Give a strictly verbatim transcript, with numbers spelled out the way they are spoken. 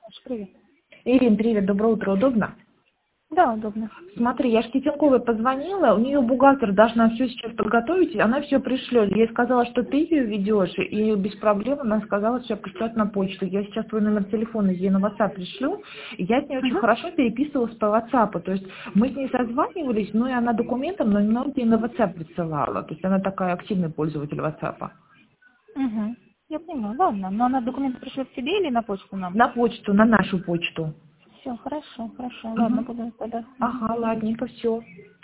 Маша, привет. Ирин, привет, доброе утро, удобно? Да, удобно. Смотри, я ж Тетенковой позвонила, у нее бухгалтер должна все сейчас подготовить, и она все пришлет. Я ей сказала, что ты ее ведешь, и без проблем она сказала, что пришлет на почту. Я сейчас твой номер телефона ей на WhatsApp пришлю, и я с ней очень Угу. хорошо переписывалась по WhatsApp. То есть мы с ней созванивались, ну и она документом, но немного ей на WhatsApp присылала. То есть она такая активный пользователь WhatsApp. Угу. Я понимаю, ладно. Но она документы пришлет тебе или на почту нам? На почту, на нашу почту. Все, хорошо, хорошо. Ладно, Угу. буду тогда. Угу. Ага, ладненько, все.